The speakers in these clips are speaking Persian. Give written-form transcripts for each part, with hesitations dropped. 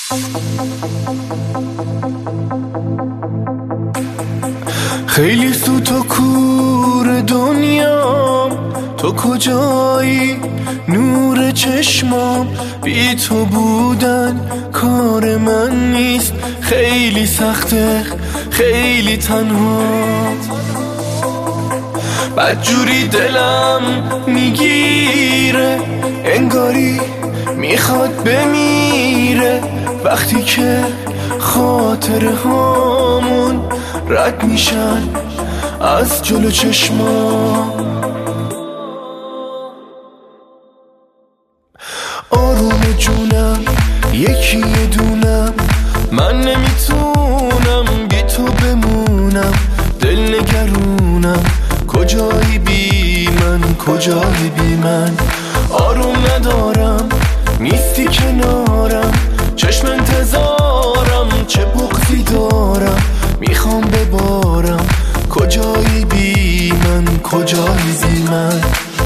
خیلی سوت و کور دنیام، تو کجایی نور چشمام؟ بی تو بودن کار من نیست، خیلی سخته خیلی تنها. بدجوری دلم میگیره، انگاری میخواد بمیره وقتی که خاطره هامون رد میشن از جلو چشمام. آروم جونم یکی یه دونم، من نمیتونم بی تو بمونم. دل نگرونم کجایی بی من، کجایی بی من؟ آروم ندارم نیستی کنارم، چشم انتظارم چه بغضی دارم، میخوام ببارم. کجایی بی من، کجایی بی من؟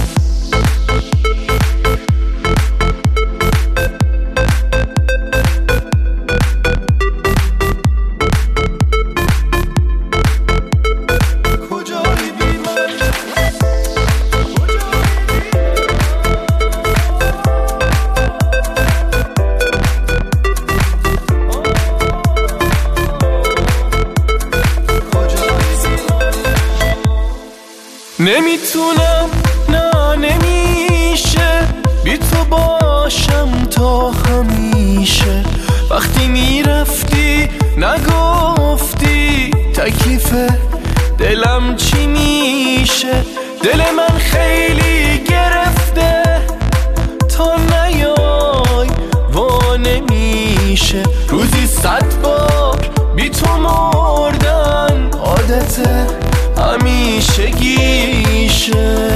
نمیتونم، نه نمیشه بی تو باشم تا همیشه. وقتی میرفتی نگفتی تکلیف دلم چی میشه. دل من خیلی گرفته تا نیای وا نمیشه. روزی 100 بار بی تو مردن عادته همیشه گیشه.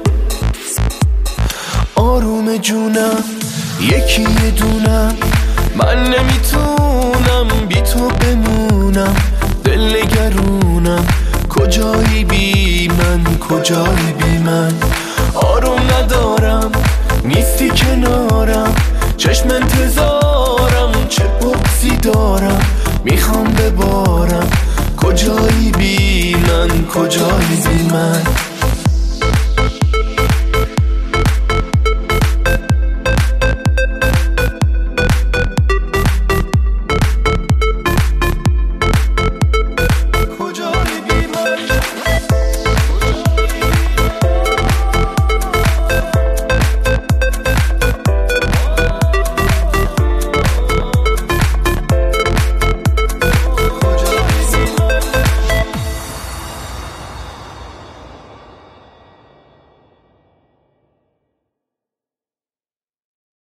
آروم جونم یکی یه دونم، من نمیتونم بی تو بمونم. دل نگرونم کجایی بی من، کجایی بی من؟ آروم ندارم نیستی کنارم، چشم انتظار